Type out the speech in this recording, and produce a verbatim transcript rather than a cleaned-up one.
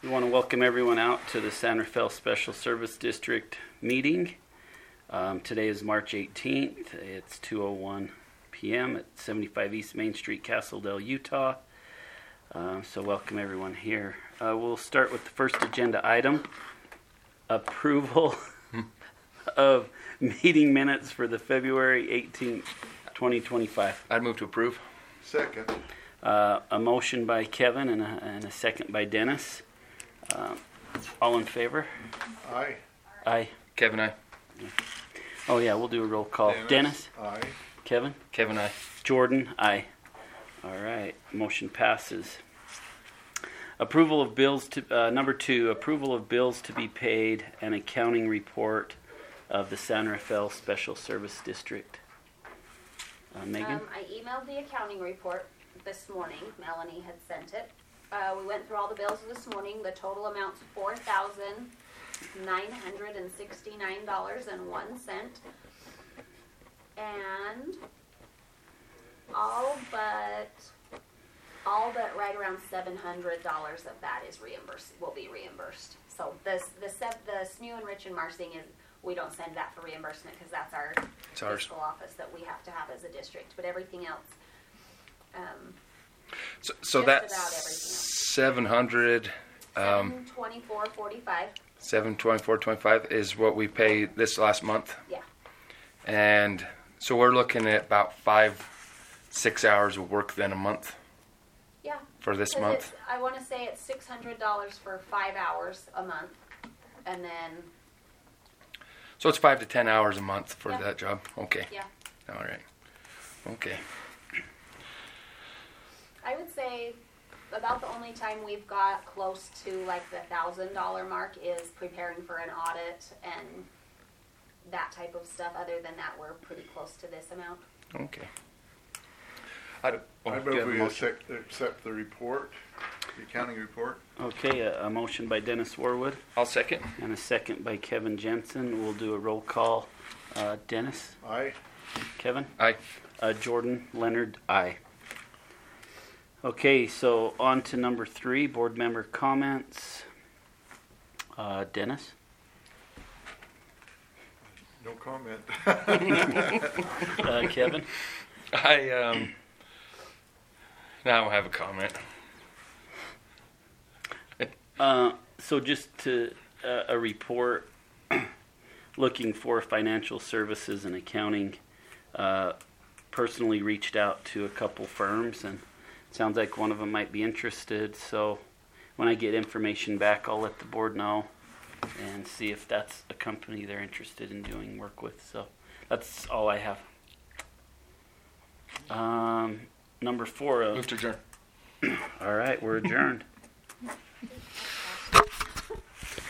We want to welcome everyone out to the San Rafael Special Service District meeting. Um, today is March eighteenth. It's two oh one p.m. at seventy-five East Main Street, Castledale, Utah. Uh, so welcome everyone here. Uh, we'll start with the first agenda item, approval of meeting minutes for the February eighteenth, twenty twenty-five. I'd move to approve. Second. Uh, a motion by Kevin and a, and a second by Dennis. Uh, all in favor? Aye. Aye. Kevin, aye. Oh yeah, we'll do a roll call. Dennis. Dennis? Aye. Kevin? Kevin, aye. Jordan? Aye. All right, motion passes. Approval of bills to, uh, number two, approval of bills to be paid and accounting report of the San Rafael Special Service District. Uh, Megan? Um, I emailed the accounting report this morning. Melanie had sent it. Uh, we went through all the bills this morning. The total amount's four thousand nine hundred sixty-nine dollars and one cent. And all but all but right around seven hundred dollars of that is reimbursed. Will be reimbursed. So this the the S N U and Rich and Marsing is we don't send that for reimbursement because that's our It's ours. fiscal office that we have to have as a district. But everything else. Um, So, so Just that's about everything else. seven hundred, um, seven twenty-four forty-five. seven twenty-four twenty-five is what we paid this last month. Yeah. And so we're looking at about five, six hours of work then a month Yeah. for this 'Cause month. it's- I want to say it's six hundred dollars for five hours a month, and then So it's five to ten hours a month for Yeah. that job. Okay. yeah, All right. Okay. I would say about the only time we've got close to like the thousand dollar mark is preparing for an audit and that type of stuff. Other than that, we're pretty close to this amount. Okay. I, oh, I do you have move a we motion? accept, accept the report, the accounting report. Okay, a, a motion by Dennis Warwood I'll second. and a second by Kevin Jensen. We'll do a roll call. Uh, Dennis? Aye. Kevin? Aye. Uh, Jordan? Leonard? Aye. Okay, so on to number three, board member comments. Uh, Dennis? No comment. Uh, Kevin? I, um, now I don't have a comment. Uh, so just to uh, a report looking for financial services and accounting. Uh, personally reached out to a couple firms and it sounds like one of them might be interested. So when I get information back, I'll let the board know and see if that's a company they're interested in doing work with. So that's all I have. Um, number four. Uh, Move to adjourn. all right, we're adjourned.